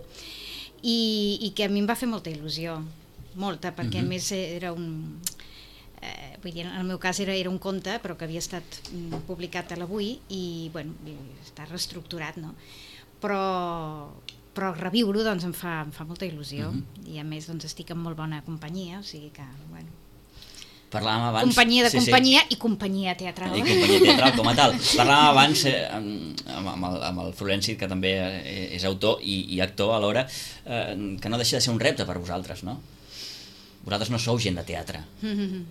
i, i que a mi em va fer molta il·lusió, molta, perquè uh-huh. a més era un... Eh, vull dir, en el meu cas era, era un conte, però que havia estat mm, publicat a l'Avui i, bueno, i està reestructurat, no? Però, però reviure-ho doncs em fa, em fa molta il·lusió uh-huh. i a més doncs estic en molt bona companyia, o sigui que, bueno... Parlàvem abans... Companyia de sí, companyia sí. i companyia teatral. I companyia teatral com a tal. Parlàvem abans eh, amb, amb, el, amb el Florenci, que també és autor i, i actor alhora, eh, que no deixa de ser un repte per vosaltres, no? Vosaltres no sou gent de teatre. Mm-hmm.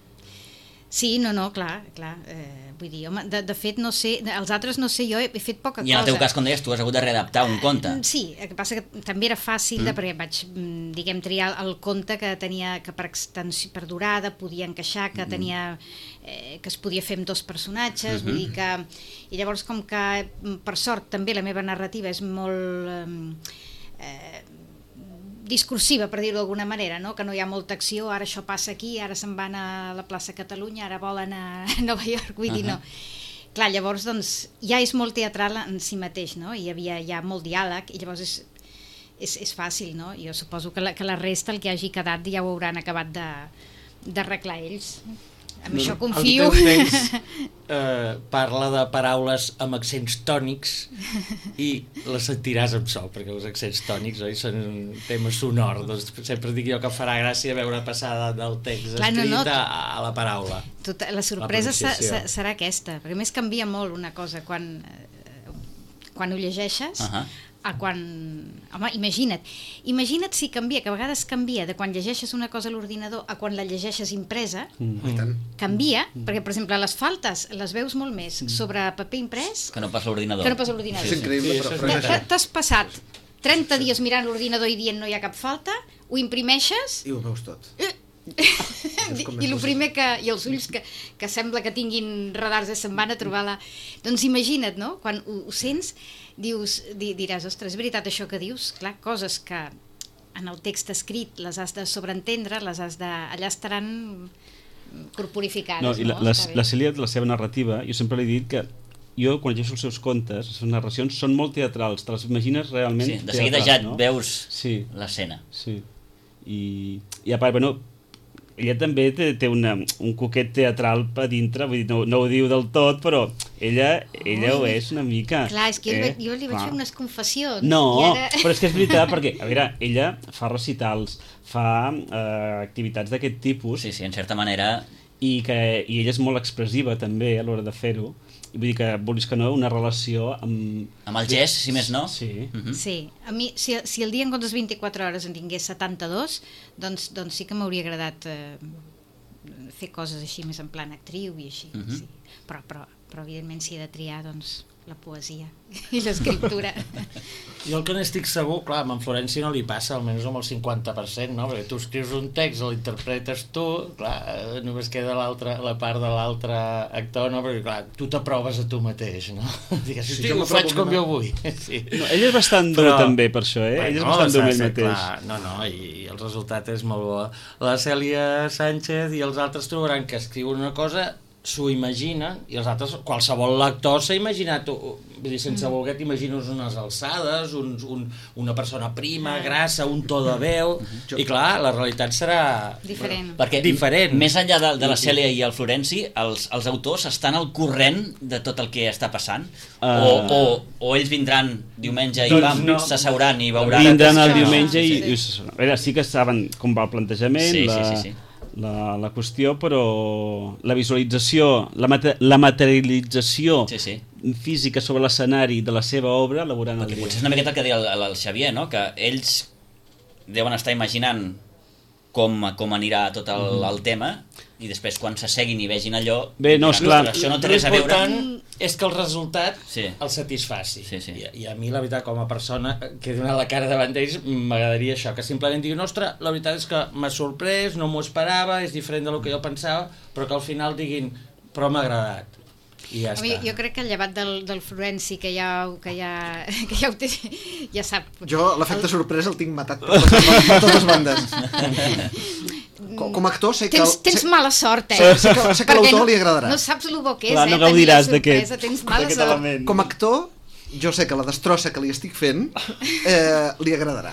Sí, no, no, clar, clar. Eh, vull dir, home, de, de fet, no sé, els altres no sé, jo he, he fet poca cosa. I en el teu cas, com deies, tu has hagut de readaptar un conte. Sí, el que passa que també era fàcil, mm. de, perquè vaig, diguem, triar el conte que tenia, que per extensió, per durada, podia encaixar, que tenia, eh, que es podia fer amb dos personatges, mm-hmm. vull dir que... I llavors, com que, per sort, també la meva narrativa és molt... Eh, discursiva, per dir-ho d'alguna manera, no? Que no hi ha molta acció, ara això passa aquí, ara se'n van a la plaça Catalunya, ara volen a Nova York, vull dir, uh-huh. no. Clar, llavors, doncs, ja és molt teatral en si mateix, no? Hi havia ja molt diàleg, i llavors és, és, és fàcil, no? Jo suposo que la, que la resta, el que hagi quedat, ja ho hauran acabat de d'arreglar ells. Amb no, això confio. El teu text eh, parla de paraules amb accents tònics i les sentiràs amb so, perquè els accents tònics, oi, són un tema sonor. Doncs sempre dic jo que farà gràcia veure passar del text Clar, escrit no, no. A, a la paraula. Tot, la sorpresa la se, serà aquesta, perquè a més canvia molt una cosa quan, eh, quan ho llegeixes, uh-huh. a quan... Home, imagina't, imagina't si canvia, que a vegades canvia de quan llegeixes una cosa a l'ordinador a quan la llegeixes impresa, mm. canvia, mm. perquè, per exemple, les faltes les veus molt més mm. sobre paper imprès que no pas a l'ordinador. Que no pas a l'ordinador. És increïble, sí, però... però T'has passat trenta dies mirant l'ordinador i dient no hi ha cap falta, ho imprimeixes... I ho veus tot. I, i, el primer que, i els ulls que, que sembla que tinguin radars se'n van a trobar la... Doncs imagina't, no? Quan ho, ho sents, dius, di, diràs, ostres, és veritat això que dius? Clar, coses que en el text escrit les has de sobreentendre, les has de... allà estaran corporificades. No, i la, no? la, la Cèlia, la seva narrativa, jo sempre li he dit que jo, quan llegeixo els seus contes, les seves narracions, són molt teatrals, te les imagines realment sí, de seguida ja et no? veus sí. l'escena. Sí. I, i a part, bueno, ella també té, té una, un coquet teatral a dintre, vull dir, no, no ho diu del tot, però ella, ella ho és una mica. Clar, és que eh? jo li vaig Clar. fer unes confessions. No, i ara... però és que és veritat, perquè, a veure, ella fa recitals, fa eh, activitats d'aquest tipus. Sí, sí, en certa manera... I, que, i ella és molt expressiva també a l'hora de fer-ho. I vull dir que, vulguis que no, una relació amb... Amb el gest, si més no? Sí. Uh-huh. Sí, a mi, si, si el dia en comptes vint-i-quatre hores en tingués setanta-dos, doncs, doncs sí que m'hauria agradat eh, fer coses així més en plan actriu i així, Uh-huh. sí. Però, però, però evidentment si he de triar, doncs la poesia i l'escriptura. Jo el que n'estic segur, clar, amb en Florenci no li passa, almenys amb el cinquanta per cent, no? Perquè tu escrius un text, l'interpretes tu, clar, només queda l'altra, la part de l'altre actor, no? Perquè, clar, tu t'aproves a tu mateix, no? Digues, sí, sí, ho faig com jo vull. Sí. No, ell és bastant dur Però... també per això, eh? Bueno, ell és bastant dur amb ell sí, mateix. clar, no, no, i el resultat és molt bo. La Cèlia Sánchez i els altres trobaran que escriuen una cosa, s'ho imaginen, i els altres, qualsevol lector s'ha imaginat, vull dir, sense voler t'imagines unes alçades, uns, un, una persona prima, grassa, un to de veu, i clar, la realitat serà Diferent. Perquè diferent. més enllà de, de la Cèlia i el Florenci, els, els autors estan al corrent de tot el que està passant? Uh... O, o, o ells vindran diumenge i Doncs pam, no. s'asseuran i veuran... Vindran el Sí, diumenge sí, i, sí. i a veure, sí que saben com va el plantejament, Sí, la, sí, sí, sí. La, la qüestió, però la visualització, la, mate, la materialització Sí, sí. física sobre l'escenari de la seva obra la veuran el Perquè dia. potser és una miqueta el que deia el, el Xavier, no? Que ells deuen estar imaginant com, com anirà tot el, Mhm. el tema, i després quan s'asseguin i vegin allò... Bé, no, diran, esclar. "Ostres, això no té res a veure... L'important és que el resultat Sí. el satisfaci. Sí, sí. I, I a mi, la veritat, com a persona que he donat la cara davant d'ells, m'agradaria això, que simplement diguin, ostres, la veritat és que m'ha sorprès, no m'ho esperava, és diferent del que jo pensava, però que al final diguin, però m'ha agradat. I ja Home, està. jo crec que llevat del, del Florenci, que ja, que ja, que ja ho té, ja sap. Jo l'efecte sorpresa el tinc matat per totes, per totes bandes. Com, com a actor sé que... Tens, el- tens sé, mala sort, eh? sé, sé que, sé que a Perquè l'autor no- li agradarà. No saps el bo que és, Clar, eh? no tenir la gaudiràs sorpresa, d'aquest- tens mala d'aquest sort. element. Com a actor, jo sé que la destrossa que li estic fent eh, li agradarà.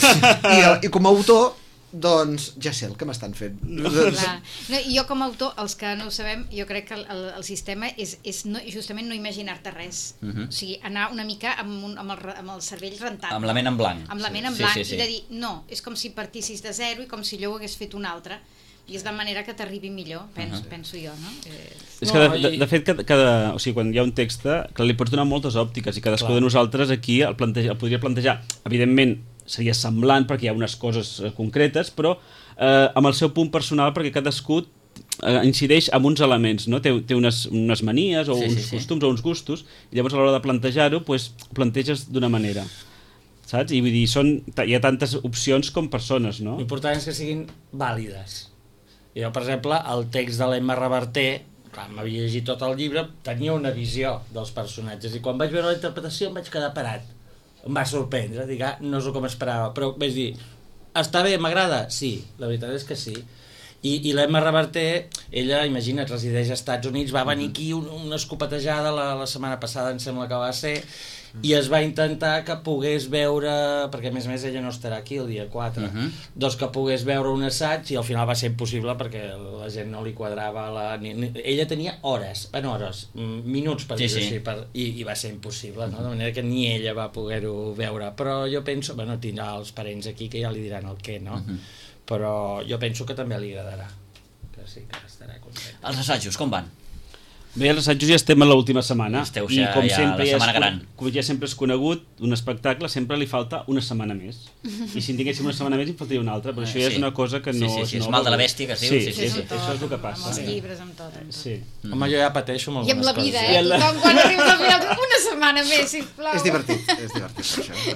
I, I com a autor, doncs ja sé el que m'estan fent. Clar. No, i jo com a autor, els que no ho sabem, jo crec que el, el, el sistema és, és no, justament no imaginar-te res. Uh -huh. O sigui, anar una mica amb, un, amb, el, re- amb el cervell rentat. Amb la ment en blanc. Amb la ment en Sí, blanc, sí, sí. i de dir, no, és com si partissis de zero i com si allò ho hagués fet un altre. I és de manera que t'arribi millor, penso, uh -huh. penso jo, no? Eh... És que, No, de, de, i- de fet, cada, cada, o sigui, quan hi ha un text, que li pots donar moltes òptiques i cadascú Clar. de nosaltres aquí el, planteja, el podria plantejar, evidentment seria semblant perquè hi ha unes coses eh, concretes, però eh, amb el seu punt personal, perquè cadascú eh, incideix en uns elements, no? Té, té unes, unes manies o Sí, sí, uns sí. costums o uns gustos, i llavors a l'hora de plantejar-ho pues, planteges d'una manera, saps? I vull dir, són, hi ha tantes opcions com persones, no? L'important és que siguin vàlides. Jo, per exemple, el text de l'Emma Reverter, clar, m'havia llegit tot el llibre, tenia una visió dels personatges, i quan vaig veure la interpretació em vaig quedar parat. Em va sorprendre, dic, ah, no és el que m'esperava, però vaig dir, està bé, m'agrada? Sí, la veritat és que sí. I, i l'Emma Reverter, ella, imagina't, resideix als Estats Units, va venir aquí un, una escopetejada la, la setmana passada, em sembla que va ser, i es va intentar que pogués veure, perquè a més a més ella no estarà aquí el dia quatre, Uh -huh. doncs que pogués veure un assaig, i al final va ser impossible perquè la gent no li quadrava la... Ni, ni... ella tenia hores, bueno, hores, mm, minuts per Sí, dir-ho sí. així, per... I, i va ser impossible, no? De manera que ni ella va poder-ho veure, però jo penso, bueno, tindrà els parents aquí que ja li diran el què, no? Uh -huh. Però jo penso que també li agradarà, que sí, que estarà content. Els assajos, com van? Bé, els assajos ja estem a l'última setmana. Esteu I ja- com ja sempre, la ja és setmana con- gran. Com ja sempre és conegut, un espectacle sempre li falta una setmana més. I si en tinguéssim una setmana més, en faltaria una altra, però això ja Sí. és una cosa que Sí, no sí, sí, és nova. mal de la bèstia, que es diu. Sí, Sí, sí, sí, sí, sí. això és el que Amb passa. els llibres, amb tot. Amb tot. Sí. Mm. Home, jo ja pateixo amb I amb algunes la vida, coses. eh? Tothom quan arriba al final diu, una setmana més, sisplau. És divertit, és divertit això.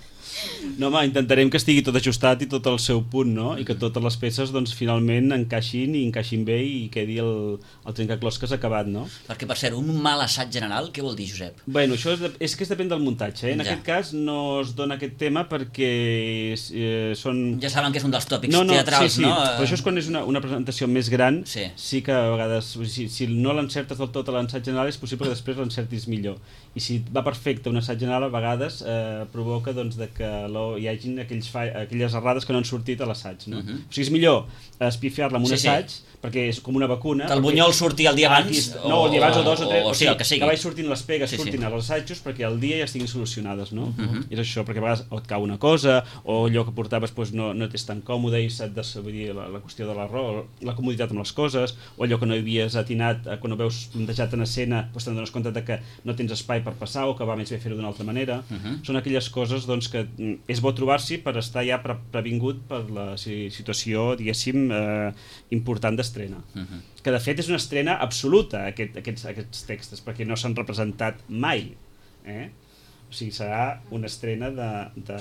No, home, intentarem que estigui tot ajustat i tot al seu punt, no? I que totes les peces, doncs, finalment encaixin i encaixin bé i quedi el, el trencaclosques acabat, no? Perquè, per cert, un mal assaig general, què vol dir, Josep? Bueno, això és, de, és que es depèn del muntatge, eh? En Ja. aquest cas no es dona aquest tema perquè eh, són... Ja saben que és un dels tòpics no, no, teatrals, sí, sí. no? Però això és quan és una, una presentació més gran, Sí. sí que a vegades, si, si no l'encertes del tot a l'ensaig general, és possible que després l'encertis millor. I si va perfecte un assaig general, a vegades eh, provoca doncs, de que l'obra o hi hagin aquells fa... aquelles errades que no han sortit a l'assaig, no? Uh-huh. O sigui, és millor espifiar-la amb un Sí, sí. assaig, perquè és com una vacuna. Que el perquè... bunyol surti el dia abans, Aquí, no, el dia abans o dos o tres, o, o, o sigui, el que sigui. Que vaig sortint les pegues, Sí, sí. surtin als assajos perquè el dia ja estiguin solucionades, no? Uh-huh. I és això, perquè a vegades o et cau una cosa, o allò que portaves doncs, no, no t'és tan còmode i s'ha de saber la, la qüestió de l'error, la comoditat amb les coses, o allò que no havies atinat eh, quan ho veus plantejat en escena, doncs te'n dones compte de que no tens espai per passar o que va més bé fer-ho d'una altra manera. Uh-huh. Són aquelles coses doncs, que mm, és bo trobar-s'hi per estar ja pre previngut per la si situació, diguéssim, eh, important d'estrena. Uh-huh. Que de fet és una estrena absoluta, aquest, aquests, aquests textos, perquè no s'han representat mai. Eh? O sigui, serà una estrena de, de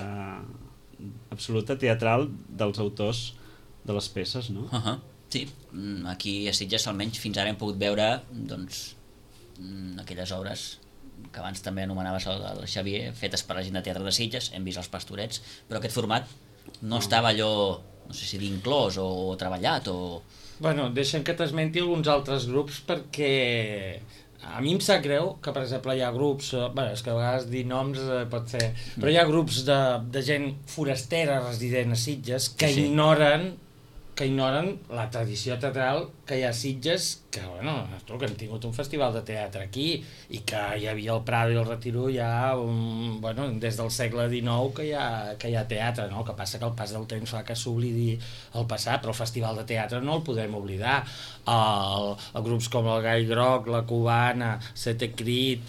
absoluta teatral dels autors de les peces, no? Uh-huh. Sí, aquí a Sitges almenys fins ara hem pogut veure doncs, aquelles obres que abans també anomenaves el, el Xavier, fetes per la gent de Teatre de Sitges, hem vist els Pastorets, però aquest format no estava allò, no sé si dir inclòs o, o treballat o... Bueno, deixem que t'esmenti alguns altres grups perquè a mi em sap greu que, per exemple, hi ha grups, eh, bueno, és que a vegades dir noms eh, pot ser, però hi ha grups de, de gent forastera resident a Sitges que Sí, sí. ignoren que ignoren la tradició teatral que hi ha a Sitges, que, bueno, tu, que hem tingut un festival de teatre aquí i que hi havia el Prado i el Retiro ja, un, bueno, des del segle dinou que hi ha, que hi ha teatre, no? El que passa que el pas del temps fa que s'oblidi el passat, però el festival de teatre no el podem oblidar. El, el grups com el Gai Groc, la Cubana, Sete Crit,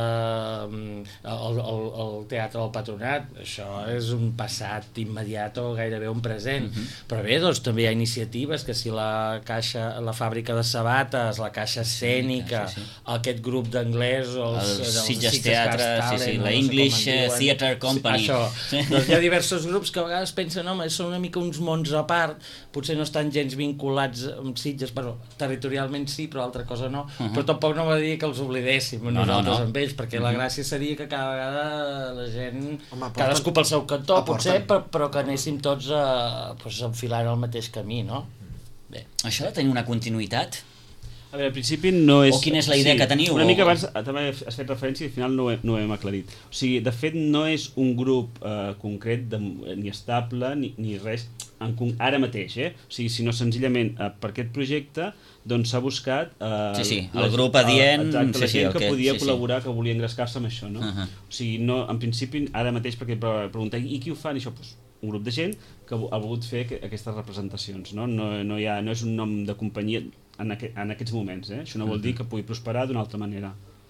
eh, el, el, el Teatre del Patronat, això és un passat immediat o gairebé un present. Uh-huh. Però bé, doncs també hi ha iniciatives, que si la caixa, la fàbrica de sabates, la caixa escènica, sí, sí. Aquest grup d'anglès, els, el els Sitges Teatre, sí, sí, la English no sé Theatre Company. Sí, això, sí. Doncs hi ha diversos grups que a vegades pensen, home, són una mica uns mons a part, potser no estan gens vinculats amb Sitges, però territorialment sí, però altra cosa no, uh-huh. Però tampoc no va dir que els oblidéssim no, nosaltres no, no. amb ells, perquè uh-huh. La gràcia seria que cada vegada la gent, home, aporten, cadascú pel seu cantó, aporten. Potser, però, però que anéssim tots a, pues, enfilant el mateix camí, no? Bé, això de tenir una continuïtat... A veure, al principi no és... O quina és la idea sí, que teniu? Una o... mica abans també has fet referència i al final no ho, no ho hem aclarit. O sigui, de fet no és un grup eh, concret de, ni estable ni, ni res en, ara mateix, eh? O sigui, sinó senzillament eh, per aquest projecte doncs s'ha buscat... Eh, sí, sí, el les, grup adient... Exacte, sí, la gent sí, que okay, podia sí, col·laborar, sí. Que volia engrescar-se amb això, no? Uh-huh. O sigui, no, en principi, ara mateix, perquè pregunteu, i qui ho fan? I això, doncs, un grup de gent que ha volgut fer aquestes representacions, no? No, no, hi ha, no és un nom de companyia en, aquest, en aquests moments, eh? Això no vol dir que pugui prosperar d'una altra manera.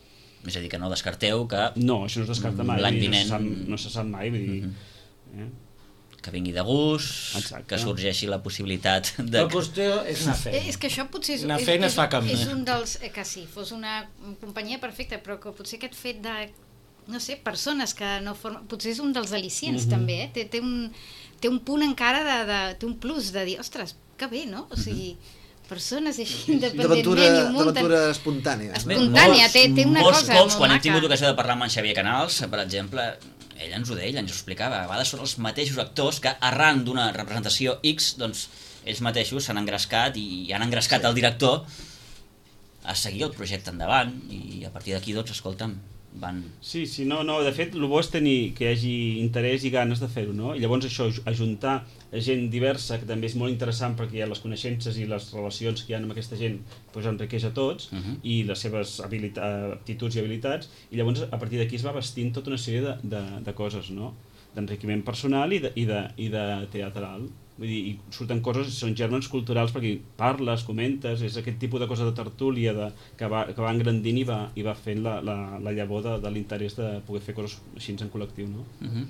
És a dir, que no descarteu que... No, això no es descarta mai, l'any vinent... vinent... no, se sap, no se sap mai, vull dir... Uh-huh. eh? Que vingui de gust, exacte. Que sorgeixi la possibilitat de... La qüestió és anar fent. És que això potser és, anar és, fent és, es fa camí. És un dels... Eh, que sí, fos una companyia perfecta, però que potser aquest fet de, no sé, persones que no formen... Potser és un dels al·licients, uh-huh. també, eh? Té, té, un, té un punt encara de, de... Té un plus de dir, ostres, que bé, no? O sigui... persones així independentment i ho munten... D'aventura espontània. Espontània, té, té una molts, cosa molts, molt quan maca. hem tingut ocasió de parlar amb en Xavier Canals, per exemple, ell ens ho deia, ell ens ho explicava, a vegades són els mateixos actors que arran d'una representació X, doncs ells mateixos s'han engrescat i han engrescat sí. El director a seguir el projecte endavant i a partir d'aquí, doncs, escolta'm, van... Sí, sí, no, no, de fet, el bo és tenir que hi hagi interès i ganes de fer-ho, no? I llavors això, ajuntar gent diversa, que també és molt interessant perquè hi ha les coneixences i les relacions que hi ha amb aquesta gent, doncs enriqueix a tots, uh-huh. I les seves aptituds i habilitats, i llavors a partir d'aquí es va vestint tota una sèrie de, de, de coses, no? D'enriquiment personal i de, i de, i de teatral. Vull dir, i surten coses, són germans culturals perquè parles, comentes, és aquest tipus de cosa de tertúlia de, que, va, que va engrandint i va, i va fent la, la, la llavor de, de l'interès de poder fer coses així en col·lectiu, no? Uh-huh.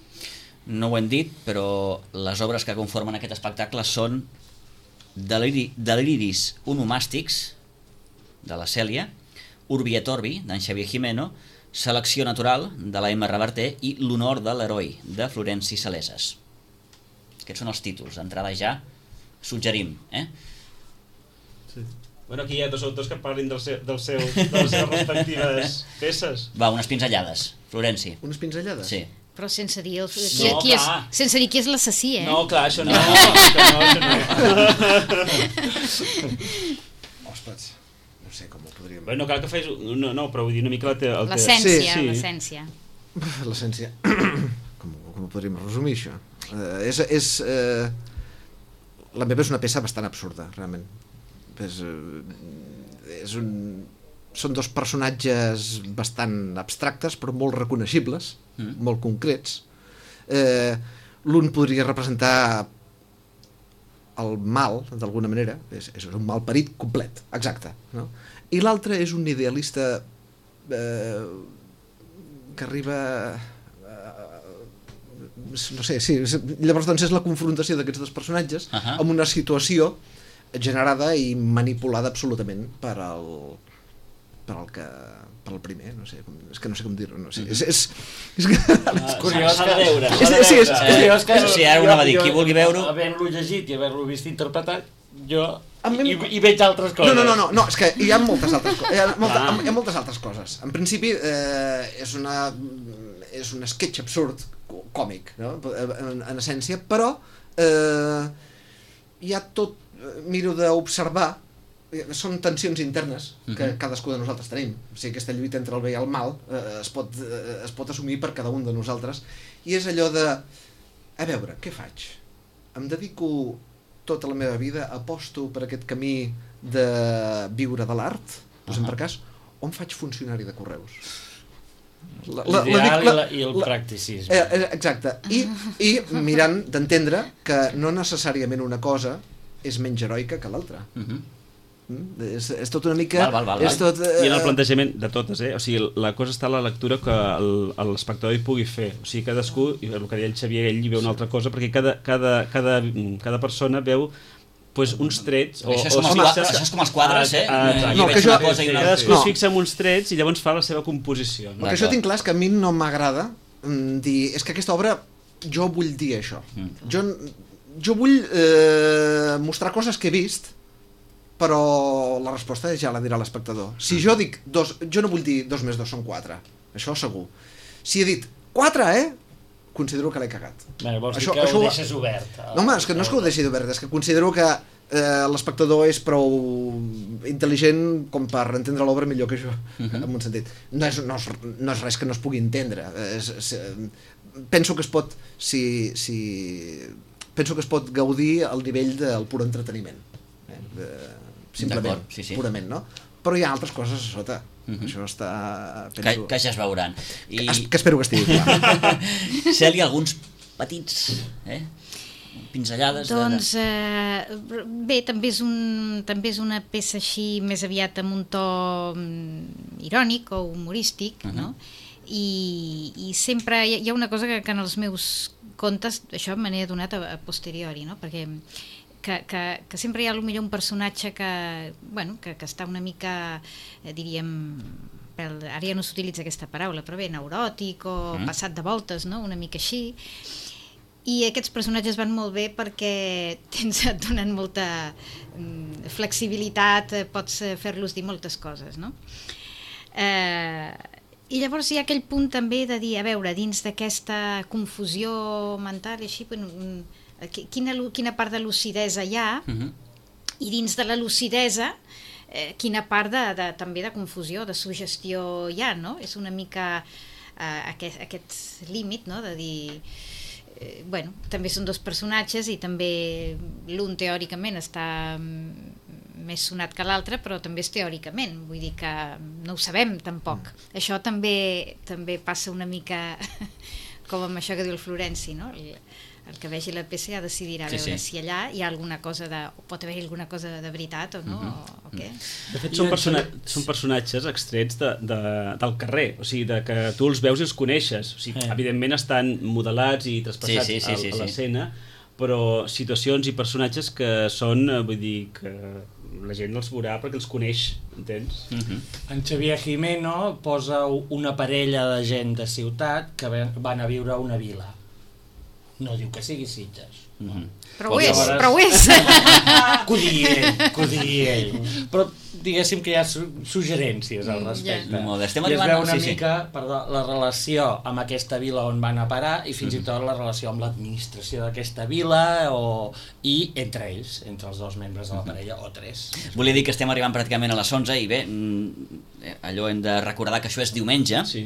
No ho hem dit, però les obres que conformen aquest espectacle són Deliri, Deliris onomàstics, de la Cèlia, Urbi et Orbi, d'en Xavier Gimeno, Selecció natural, de la Emma Reverter, i L'honor de l'heroi, de Florenci Saleses. Aquests són els títols, d'entrada ja suggerim, eh? Sí. Bueno, aquí hi ha dos autors que parlin dels seu, del seu, de les seves respectives peces. Va, unes pinzellades, Florenci. Unes pinzellades? Sí. Però sense dir, el, qui, no, qui és, sense dir qui és l'assassí, eh? No, clar, això no. que no, això no. Ostres, no sé com ho podríem... Bé, no cal que facis... No, no, però vull dir una mica la te, el l'essència, sí, sí. l'essència. L'essència... com, com ho podríem resumir, això? Eh, és... és eh, la meva és una peça bastant absurda, realment. És, eh, és un... Són dos personatges bastant abstractes, però molt reconeixibles, mm. molt concrets. Eh, L'un podria representar el mal, d'alguna manera, és, és un mal parit complet, exacte, no? I l'altre és un idealista eh, que arriba... no sé, sí, llavors doncs és la confrontació d'aquests dos personatges uh -huh. amb una situació generada i manipulada absolutament per al, per al que per al primer, no sé, és que no sé com dir-ho, no sé, és, és, és, que... és curiós que... veure, és, sí, és curiós que... Sí, ara una va dir, qui vulgui veure-ho... Havent-lo llegit i haver-lo vist interpretat, jo mi... I, i veig altres coses. No, no, no, no, no és que hi ha moltes altres coses, hi ha, molta, ah. hi ha moltes altres coses. En principi eh, és una és un sketch absurd, còmic, no? en, en essència, però eh, hi ha tot, miro d'observar, són tensions internes que uh-huh. cadascú de nosaltres tenim, o sigui, aquesta lluita entre el bé i el mal eh, es, pot, eh, es pot assumir per cada un de nosaltres, i és allò de a veure, què faig? Em dedico tota la meva vida, aposto per aquest camí de viure de l'art, posem uh-huh. per cas, o em faig funcionari de correus? L'ideal i, la, i el la, practicisme. Eh, exacte, I, i mirant d'entendre que no necessàriament una cosa és menys heroica que l'altra. Uh-huh. Mm? És, és tot una mica... Val, val, val, és tot, eh... I en el plantejament de totes, eh? O sigui, la cosa està a la lectura que l'espectador hi pugui fer. O sigui, cadascú, i el que deia el Xavier, ell hi veu una altra cosa, perquè cada, cada, cada, cada persona veu pues, uns trets... O, això, és com o, home, això és com els quadres, eh? Ah, ah, no, que jo, cosa i una cadascú no. es fixa en uns trets i llavors fa la seva composició. No? El que jo tinc clar és que a mi no m'agrada dir... És que aquesta obra, jo vull dir això. Mm. Jo, jo vull eh, mostrar coses que he vist, però la resposta ja la dirà l'espectador. Si jo dic dos, jo no vull dir dos més dos són quatre, això segur. Si he dit quatre, eh? Considero que l'he cagat. Bé, vols això, dir que això, ho deixes obert? No, home, és que no és que ho deixi obert, és que considero que eh, l'espectador és prou intel·ligent com per entendre l'obra millor que jo, uh-huh. en un sentit. No és, no, és, no és res que no es pugui entendre. És, és, penso que es pot si, si, penso que es pot gaudir al nivell del pur entreteniment. Eh? Simplement, sí, sí. purament, no? Però hi ha altres coses a sota. Uh-huh. Això està... Penso... Que, que ja es veuran. I... Que, que espero que estigui clar. Celi, alguns petits, eh? pinzellades... Doncs, de... eh, bé, també és, un, també és una peça així més aviat amb un to irònic o humorístic, uh-huh. no? I, i sempre hi ha, hi ha una cosa que, que en els meus contes, això me n'he adonat a, a posteriori, no? Perquè que, que, que sempre hi ha potser un personatge que, bueno, que, que està una mica, eh, diríem, pel, ara ja no s'utilitza aquesta paraula, però bé, neuròtic o mm. passat de voltes, no? Una mica així. I aquests personatges van molt bé perquè tens, et donen molta mm, flexibilitat, pots fer-los dir moltes coses, no? Eh, I llavors hi ha aquell punt també de dir, a veure, dins d'aquesta confusió mental i així, bueno, quina, quina part de lucidesa hi ha, uh-huh. i dins de la lucidesa eh, quina part de, de, també de confusió, de suggestió hi ha, no? És una mica eh, aquest, aquest límit, no? De dir, eh, bueno, també són dos personatges i també l'un teòricament està més sonat que l'altre, però també és teòricament, vull dir que no ho sabem tampoc. Mm. Això també també passa una mica com amb això que diu el Florenci, no? El, el que vegi la peça ja decidirà sí, veure sí. si allà hi ha alguna cosa de... o pot haver alguna cosa de veritat o no, uh-huh. o, o què. De fet, són, persona són personatges extrets de, de, del carrer, o sigui, de que tu els veus i els coneixes, o sigui, eh. evidentment estan modelats i traspassats sí, sí, sí, sí, a, a l'escena, sí. però situacions i personatges que són, vull dir, que la gent els veurà perquè els coneix, entens? Uh-huh. En Xavier Gimeno posa una parella de gent de ciutat que van a viure a una vila. No diu que sigui Sitges. Uh-huh. Però ho és, però ho és. Que ho digui ell, que ho digui ell. Però diguéssim que hi ha su suggerències al respecte. Yeah. No, I es veu una sí, mica sí. perdó, la relació amb aquesta vila on van a parar i fins uh-huh. i tot la relació amb l'administració d'aquesta vila o... i entre ells, entre els dos membres de la parella, uh-huh. o tres. Volia dir que estem arribant pràcticament a les onze i bé, allò hem de recordar que això és diumenge. Sí.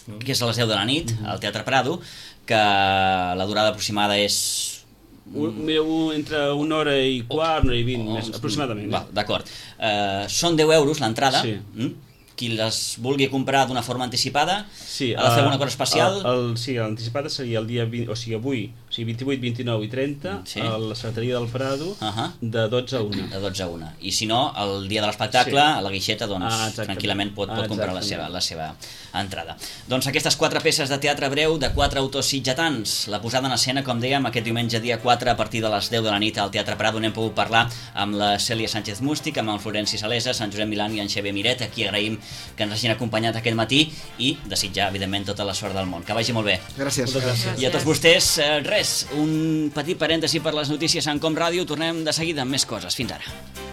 que és a les deu de la nit, al Teatre Prado, que la durada aproximada és... Un, mira, un, entre una hora i quart, una hora i vint, Oh, més, aproximadament. Va, d'acord. Uh, són deu euros l'entrada. Sí. Mm? Qui les vulgui comprar d'una forma anticipada Sí, ha de fer uh, una cosa especial. El, el, sí, l'anticipada seria el dia vint, o sigui, avui, o sigui, vint-i-vuit, vint-i-nou i trenta, Sí. a la Secretaria del Prado, Uh -huh. de dotze a una. De dotze a una. I si no, el dia de l'espectacle, Sí. a la guixeta, doncs, Ah, exactament. tranquil·lament pot, pot Ah, comprar la exactament. seva, la seva entrada. Doncs aquestes quatre peces de teatre breu de quatre autors sitgetans. La posada en escena, com dèiem, aquest diumenge dia quatre a partir de les deu de la nit al Teatre Prado. N'hem pogut parlar amb la Cèlia Sánchez Mústic, amb el Florenci Salesas, en Josep Milán i en Xavier Miret, a qui agraïm que ens hagin acompanyat aquest matí i desitjar, evidentment, tota la sort del món. Que vagi molt bé. Gràcies. Gràcies. I a tots vostès, eh, res, un petit parèntesi per les notícies en Com Ràdio. Tornem de seguida amb més coses. Fins ara.